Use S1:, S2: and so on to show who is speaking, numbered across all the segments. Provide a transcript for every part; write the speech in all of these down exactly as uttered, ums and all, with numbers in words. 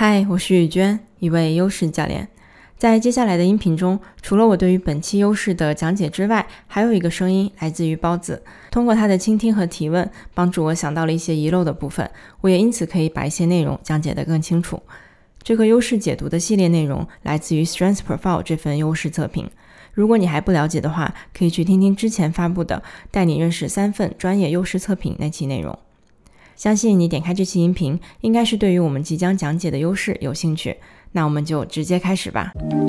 S1: 嗨，我是雨娟，一位优势教练。在接下来的音频中，除了我对于本期优势的讲解之外，还有一个声音来自于包子。通过他的倾听和提问，帮助我想到了一些遗漏的部分，我也因此可以把一些内容讲解得更清楚。这个优势解读的系列内容来自于 Strengths Profile 这份优势测评。如果你还不了解的话，可以去听听之前发布的带你认识三份专业优势测评那期内容。相信你点开这期音频，应该是对于我们即将讲解的优势有兴趣，那我们就直接开始吧。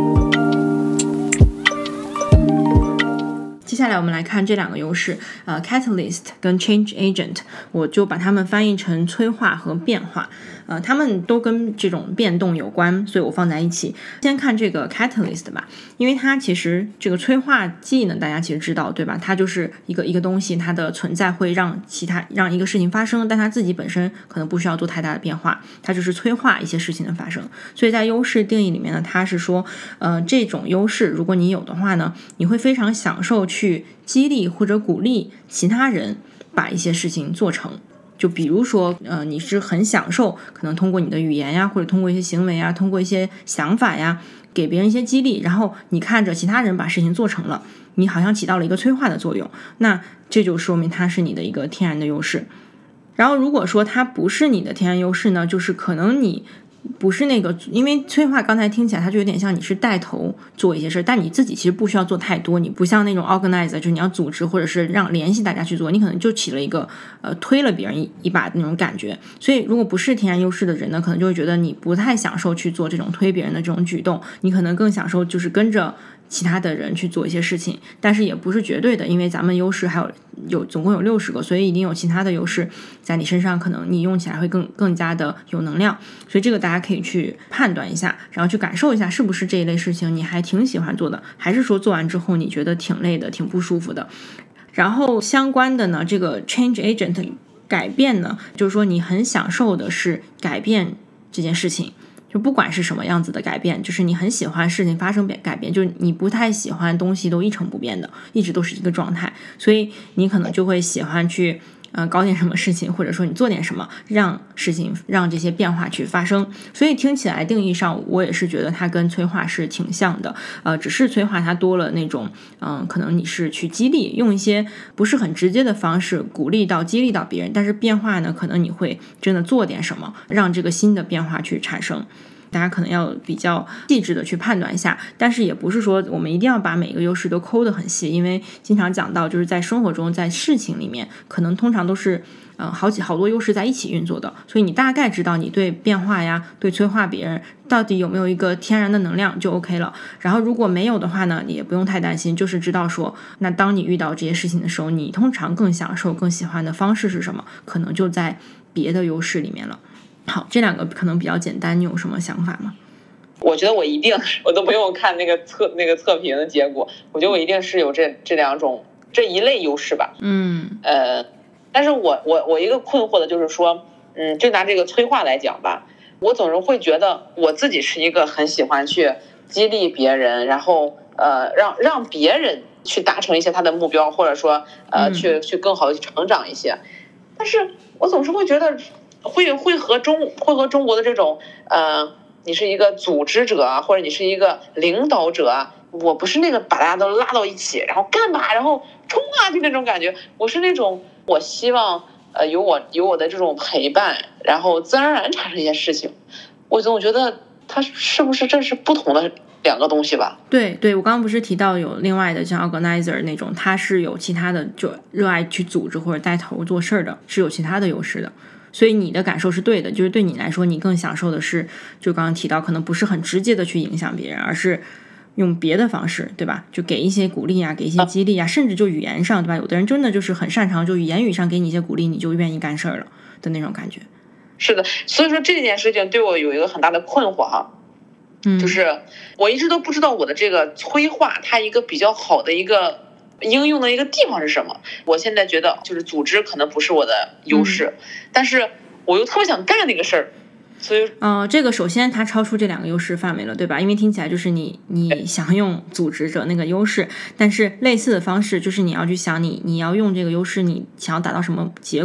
S1: 接下来我们来看这两个优势，呃 Catalyst 跟 Change Agent， 我就把它们翻译成催化和变化。呃，它们都跟这种变动有关，所以我放在一起。先看这个 Catalyst 吧，因为它其实这个催化剂呢，大家其实知道对吧？它就是一个一个东西，它的存在会让其他让一个事情发生，但它自己本身可能不需要做太大的变化，它就是催化一些事情的发生。所以在优势定义里面呢，它是说，呃，这种优势如果你有的话呢，你会非常享受去激励或者鼓励其他人把一些事情做成。就比如说，呃，你是很享受可能通过你的语言呀，或者通过一些行为呀，通过一些想法呀，给别人一些激励，然后你看着其他人把事情做成了，你好像起到了一个催化的作用，那这就说明它是你的一个天然的优势。然后如果说它不是你的天然优势呢，就是可能你不是那个，因为催化刚才听起来它就有点像你是带头做一些事，但你自己其实不需要做太多，你不像那种 organizer， 就是你要组织或者是让联系大家去做，你可能就起了一个呃推了别人 一, 一把那种感觉。所以如果不是天然优势的人呢，可能就会觉得你不太享受去做这种推别人的这种举动，你可能更享受就是跟着其他的人去做一些事情，但是也不是绝对的，因为咱们优势还有有总共有六十个，所以一定有其他的优势在你身上，可能你用起来会更更加的有能量。所以这个大家可以去判断一下，然后去感受一下是不是这一类事情你还挺喜欢做的，还是说做完之后你觉得挺累的，挺不舒服的。然后相关的呢，这个 change agent 改变呢，就是说你很享受的是改变这件事情。就不管是什么样子的改变，就是你很喜欢事情发生改变，就是你不太喜欢东西都一成不变的，一直都是一个状态，所以你可能就会喜欢去呃搞点什么事情，或者说你做点什么，让事情让这些变化去发生。所以听起来定义上，我也是觉得它跟催化是挺像的，呃，只是催化它多了那种嗯、呃，可能你是去激励，用一些不是很直接的方式鼓励到激励到别人，但是变化呢，可能你会真的做点什么，让这个新的变化去产生。大家可能要比较细致的去判断一下，但是也不是说我们一定要把每个优势都抠得很细，因为经常讲到就是在生活中，在事情里面，可能通常都是呃好几好多优势在一起运作的，所以你大概知道你对变化呀，对催化别人到底有没有一个天然的能量就 OK 了。然后如果没有的话呢，你也不用太担心，就是知道说，那当你遇到这些事情的时候，你通常更享受、更喜欢的方式是什么，可能就在别的优势里面了。好，这两个可能比较简单，你有什么想法吗？
S2: 我觉得我一定，我都不用看那个测那个测评的结果，我觉得我一定是有这这两种这一类优势吧。
S1: 嗯，
S2: 呃，但是我我我一个困惑的就是说，嗯，就拿这个催化来讲吧，我总是会觉得我自己是一个很喜欢去激励别人，然后呃让让别人去达成一些他的目标，或者说呃去去更好的成长一些，但是我总是会觉得。会会和中会和中国的这种呃，你是一个组织者啊，或者你是一个领导者啊，我不是那个把大家都拉到一起，然后干吧，然后冲啊，就那种感觉。我是那种我希望呃有我有我的这种陪伴，然后自然而然产生一些事情。我总觉得它是不是这是不同的两个东西吧？
S1: 对对，我刚刚不是提到有另外的像 organizer 那种，他是有其他的就热爱去组织或者带头做事的，是有其他的优势的。所以你的感受是对的，就是对你来说，你更享受的是，就刚刚提到，可能不是很直接的去影响别人，而是用别的方式，对吧？就给一些鼓励啊，给一些激励啊，甚至就语言上，对吧？有的人真的就是很擅长，就言语上给你一些鼓励，你就愿意干事儿了的那种感觉。
S2: 是的，所以说这件事情对我有一个很大的困惑哈，
S1: 嗯，
S2: 就是我一直都不知道我的这个催化，它一个比较好的一个。应用的一个地方是什么？我现在觉得就是组织可能不是我的优势，嗯、但是我又特别想干那个事儿，所以，
S1: 呃，这个首先它超出这两个优势范围了，对吧？因为听起来就是你你想用组织者那个优势，但是类似的方式就是你要去想你你要用这个优势，你想要达到什么结果，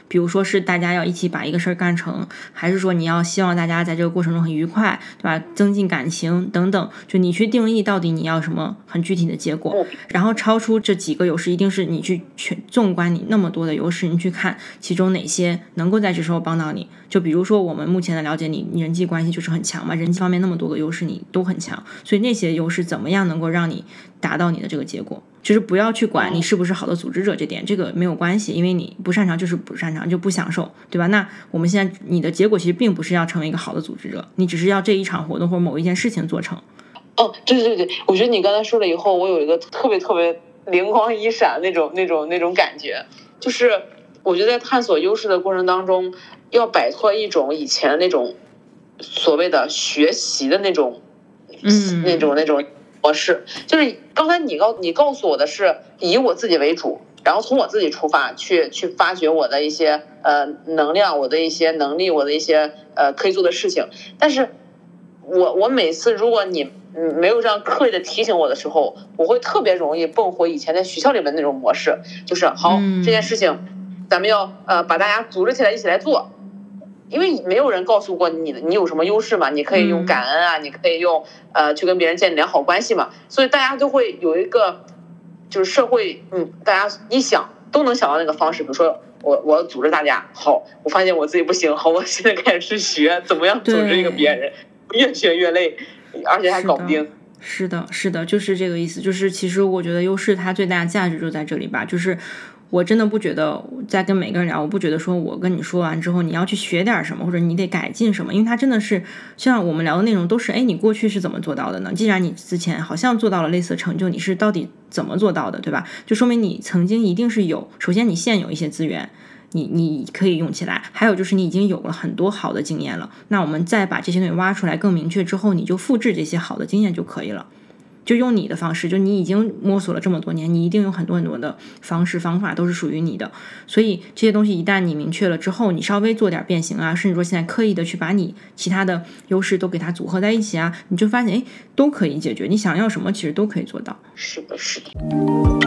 S1: 比如说是大家要一起把一个事儿干成，还是说你要希望大家在这个过程中很愉快，对吧？增进感情等等，就你去定义到底你要什么很具体的结果，然后超出这几个优势，一定是你去全纵观你那么多的优势，你去看其中哪些能够在这时候帮到你。就比如说我们目前的了解你，你人际关系就是很强嘛，人际方面那么多个优势你都很强，所以那些优势怎么样能够让你达到你的这个结果，就是不要去管你是不是好的组织者这点，这个没有关系，因为你不擅长就是不擅长，就不享受，对吧？那我们现在你的结果其实并不是要成为一个好的组织者，你只是要这一场活动或者某一件事情做成。
S2: 哦，对对对，我觉得你刚才说了以后，我有一个特别特别灵光一闪那种那种那种感觉，就是我觉得在探索优势的过程当中，要摆脱一种以前那种所谓的学习的那种，
S1: 嗯，
S2: 那种那种模式。就是刚才你告你告诉我的是以我自己为主，然后从我自己出发去去发掘我的一些呃能量，我的一些能力，我的一些呃可以做的事情。但是我我每次如果你没有这样刻意的提醒我的时候，我会特别容易蹦回以前在学校里面那种模式，就是好、嗯、这件事情咱们要呃把大家组织起来一起来做，因为没有人告诉过你你有什么优势嘛，你可以用感恩啊，嗯、你可以用呃去跟别人建立良好关系嘛，所以大家都会有一个就是社会嗯大家一想都能想到那个方式，比如说我我组织大家，好，我发现我自己不行，好，我现在开始去学怎么样组织一个别人，越学越累，而且还搞不定。
S1: 是的，是的，就是这个意思。就是其实我觉得优势它最大的价值就在这里吧，就是我真的不觉得在跟每个人聊，我不觉得说我跟你说完之后你要去学点什么，或者你得改进什么，因为它真的是像我们聊的内容都是，哎，你过去是怎么做到的呢？既然你之前好像做到了类似的成就，你是到底怎么做到的，对吧？就说明你曾经一定是有，首先你现有一些资源。你你可以用起来，还有就是你已经有了很多好的经验了，那我们再把这些东西挖出来更明确之后，你就复制这些好的经验就可以了，就用你的方式，就你已经摸索了这么多年，你一定有很多很多的方式方法都是属于你的，所以这些东西一旦你明确了之后，你稍微做点变形啊，甚至说现在刻意的去把你其他的优势都给它组合在一起啊，你就发现哎，都可以解决，你想要什么其实都可以做到。
S2: 是的，是的。